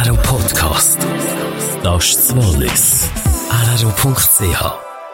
RRO Podcast. Das ist das Wallis. RRO.ch.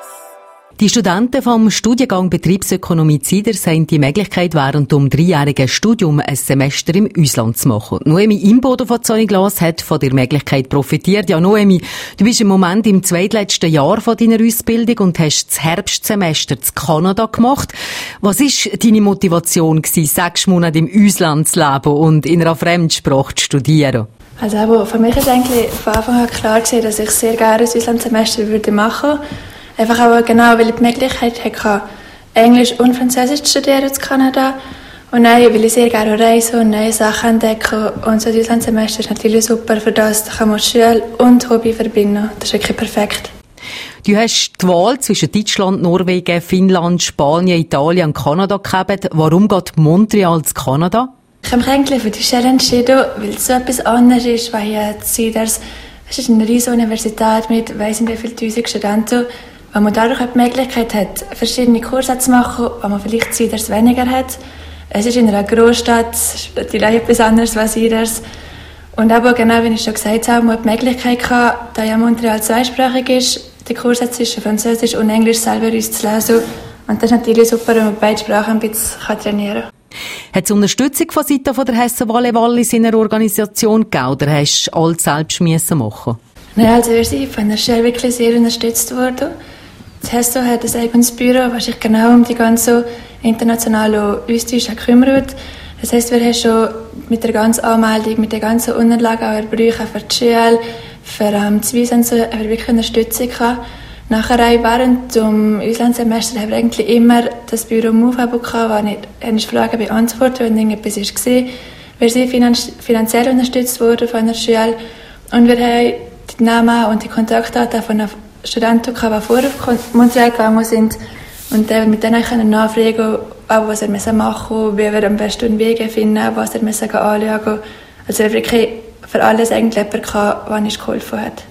Die Studenten vom Studiengang Betriebsökonomie Ziders haben die Möglichkeit, während dem 3-jährigen Studium ein Semester im Ausland zu machen. Noemi Imboden von Zoniglas hat von der Möglichkeit profitiert. Ja, Noemi, du bist im Moment im zweitletzten Jahr von deiner Ausbildung und hast das Herbstsemester in Kanada gemacht. Was war deine Motivation, 6 Monate im Ausland zu leben und in einer Fremdsprache zu studieren? Also für mich ist eigentlich von Anfang an klar gewesen, dass ich sehr gerne ein Auslandssemester machen würde. Einfach aber genau, weil ich die Möglichkeit hatte, Englisch und Französisch zu studieren in Kanada. Und dann will ich sehr gerne reisen und neue Sachen entdecken. Und so ein Auslandssemester ist natürlich super für das. Da kann man Schule und Hobby verbinden. Das ist wirklich perfekt. Du hast die Wahl zwischen Deutschland, Norwegen, Finnland, Spanien, Italien und Kanada gehabt. Warum geht Montreal zu Kanada? Ich habe mich eigentlich für die Stelle entschieden, weil es so etwas anderes ist, weil hier Ziders, es ist eine riesige Universität mit weiss nicht wie viele 1000 Studenten, weil man dadurch die Möglichkeit hat, verschiedene Kurse zu machen, die man vielleicht Ziders weniger hat. Es ist in einer Großstadt, die Leute etwas anderes als Ziders. Und aber genau, wie ich schon gesagt habe, man hat die Möglichkeit gehabt, da ja Montreal zweisprachig ist, die Kurse zwischen Französisch und Englisch selber uns zu lesen. Und das ist natürlich super, wenn man beide Sprachen ein bisschen trainieren kann. Hat es Unterstützung von Seiten der Hessen Valais Wallis in einer Organisation gegeben, oder hast du alles selbst machen? Nein, also wir sind von der Stelle wirklich sehr unterstützt worden. Das Hessen hat ein eigenes Büro, das sich genau um die ganze internationale Austausch kümmert. Das heisst, wir haben schon mit der ganzen Anmeldung, mit den ganzen Unterlagen, auch Brüche für die Schule, für das Visum, so, haben wir wirklich Unterstützung gehabt. Nachher während dem Auslandssemester haben wir eigentlich immer das Büro Move gehabt, wo ich Fragen beantwortet, wenn irgendetwas war. Wir sind finanziell unterstützt worden von der Schule und wir haben die Namen und die Kontaktdaten von Studenten, die vorher auf Montreal gegangen sind, und mit denen können nachfragen, was er machen müssen, wie wir am besten Wege finden, was er anschauen müssen. Also wirklich für alles eigentlich jemand, der uns geholfen hat.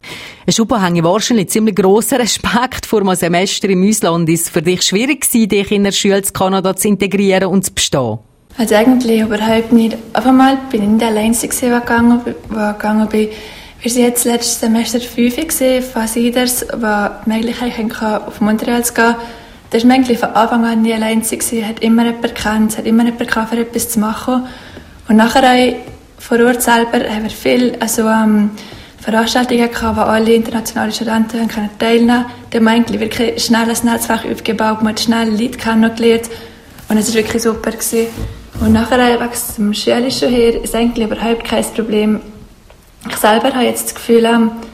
Es habe wahrscheinlich ziemlich grosser Respekt vor einem Semester im Ausland. Ist es für dich schwierig gewesen, dich in der Schule in Kanada zu integrieren und zu bestehen? Also eigentlich überhaupt nicht. Auf einmal bin ich nicht allein, die gegangen bin. Wir waren jetzt letztes Semester 5 von Ziders, die die Möglichkeit hatten, auf Montreal zu gehen. Da war man eigentlich von Anfang an nie allein. Es hat immer jemanden gekannt, es hat immer jemanden gehabt, für etwas zu machen. Und nachher auch vor Ort selber haben wir viel Veranstaltungen gehabt, wo alle internationalen Studenten teilnehmen konnten. Da haben wir eigentlich wirklich schnell ein Netzwerk aufgebaut, man hat schnell Leute kennengelernt und es war wirklich super gewesen. Und nachher, wegen dem Schulischen her, ist eigentlich überhaupt kein Problem. Ich selber habe jetzt das Gefühl,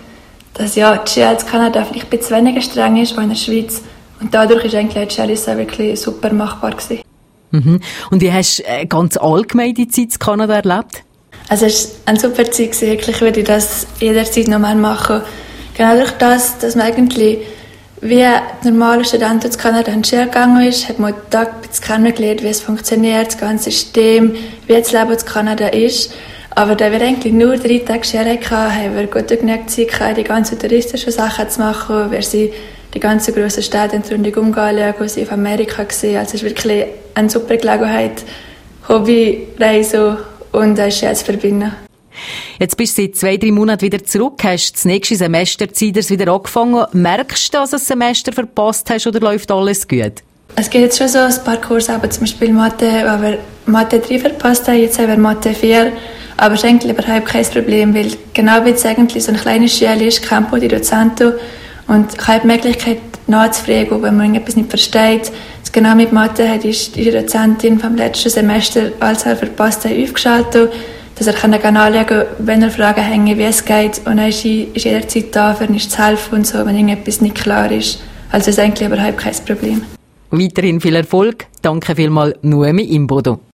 dass die Schule in Kanada vielleicht ein bisschen weniger streng ist als in der Schweiz. Und dadurch ist eigentlich die Schule wirklich super machbar gewesen. Mhm. Und wie hast du ganz allgemein die Zeit in Kanada erlebt? Also es war eine super Zeit, wirklich würde ich das jederzeit nochmal machen. Genau durch das, dass man eigentlich wie normale Studenten in Kanada in die Schule gegangen ist, hat man da kennengelernt, wie es funktioniert, das ganze System, wie das Leben in Kanada ist. Aber da wir eigentlich nur 3 Tage Schule hatten, haben wir gut genug Zeit gehabt, die ganzen touristischen Sachen zu machen. Wir sind die ganzen grossen Städte in der Umgebung anschauen, wir sind auf Amerika gesehen. Also es ist wirklich eine super Gelegenheit, Hobby, Reisen und Schule zu verbinden. Jetzt bist du seit 2-3 Monaten wieder zurück, hast das nächste Semester Ziders wieder angefangen. Merkst du, dass du ein Semester verpasst hast oder läuft alles gut? Es gibt jetzt schon so ein paar Kurse, aber zum Beispiel Mathe, wo wir Mathe 3 verpasst haben, jetzt haben wir Mathe 4. Aber es ist eigentlich überhaupt kein Problem, weil genau wie es eigentlich so eine kleine Schule ist, kennt man die Dozenten und ich habe die Möglichkeit nachzufragen, wenn man etwas nicht versteht. Das genau mit Mathe hat die Dozentin vom letzten Semester, als er verpasst hat, aufgeschaltet, dass er anschauen kann, wenn er Fragen hängen, wie es geht. Und dann ist jederzeit da, für uns zu helfen und so, wenn irgendetwas nicht klar ist. Also es ist eigentlich überhaupt kein Problem. Weiterhin viel Erfolg. Danke vielmals, Noemi Imboden.